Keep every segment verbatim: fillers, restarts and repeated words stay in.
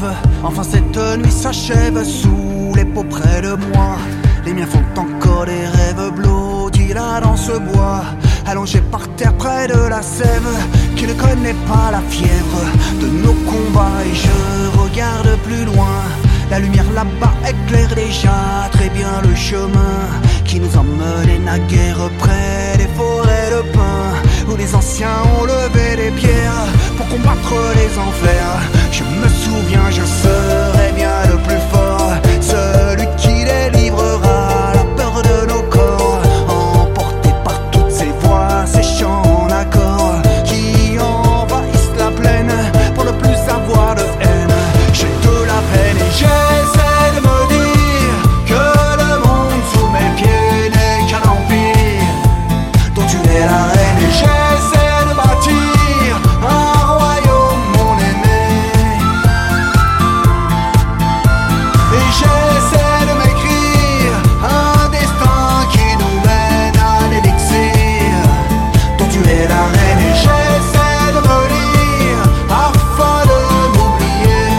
Enfin cette nuit s'achève sous les peaux près de moi. Les miens font encore des rêves blotis là dans ce bois, allongé par terre près de la sève, qui ne connaît pas la fièvre de nos combats. Et je regarde plus loin, la lumière là-bas éclaire déjà très bien le chemin qui nous emmenait naguère près des forêts de pins, où les anciens ont levé des pierres pour combattre les enfers. Je me souviens, je serai bien le plus fort, celui qui délivrera la peur de nos corps, emporté par toutes ces voix, ces chants en accord qui envahissent la plaine pour ne plus avoir de haine. J'ai de la peine et j'essaie de me dire que le monde sous mes pieds n'est qu'un empire dont tu es la reine. Et j'essaie de bâtir un royaume, mon aimé, et j'essaie de m'écrire un destin qui nous mène à l'élixir dont tu es la reine. Et j'essaie de me lire afin de m'oublier.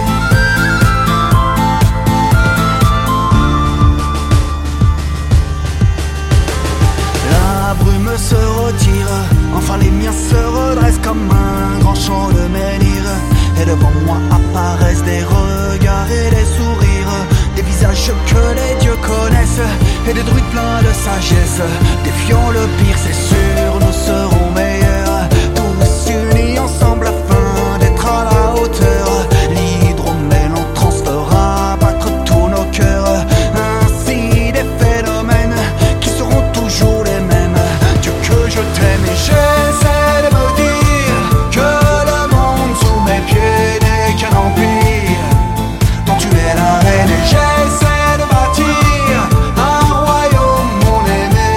La brume se retire, enfin les miens se redressent comme un grand champ de menhir. Et devant moi apparaissent des regards et des sourires, des visages que les dieux connaissent, et des druides pleins de sagesse. Défions le pire, c'est sûr, nous serons meilleurs, tous unis ensemble afin d'être à la hauteur. L'hydromel en transe fera battre tous nos cœurs, ainsi des phénomènes qui seront toujours les mêmes. Dieu que je t'aime et j'essaie de me dire que le monde sous mes pieds n'est qu'un empire dont tu es la reine. Et j'essaie de bâtir un royaume, mon aimé,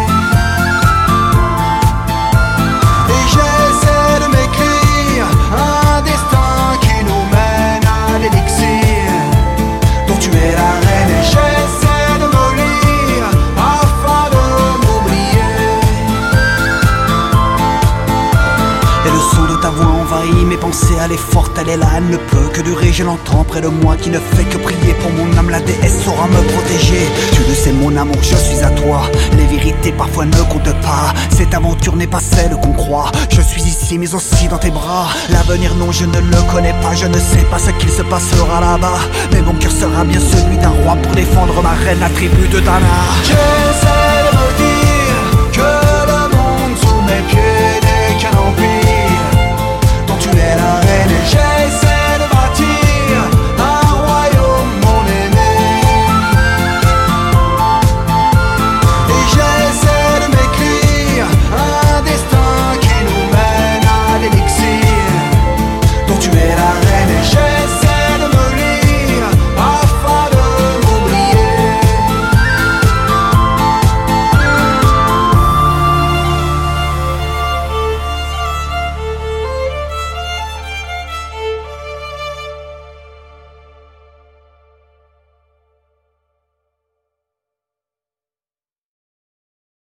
et j'essaie de m'écrire un destin qui nous mène à l'élixir dont tu es la reine. Et j'essaie de me lire afin de m'oublier. Et le son de ta voix envahit mes pensées, elle est forte, elle est là, elle ne peut que durer. Je l'entends près de moi qui ne fait que prier pour mon âme, la déesse saura me protéger. Tu le sais mon amour, je suis à toi, les vérités parfois ne comptent pas. Cette aventure n'est pas celle qu'on croit, je suis ici mais aussi dans tes bras. L'avenir non je ne le connais pas, je ne sais pas ce qu'il se passera là-bas, mais mon cœur sera bien celui d'un roi pour défendre ma reine, la tribu de Dana. J'essaie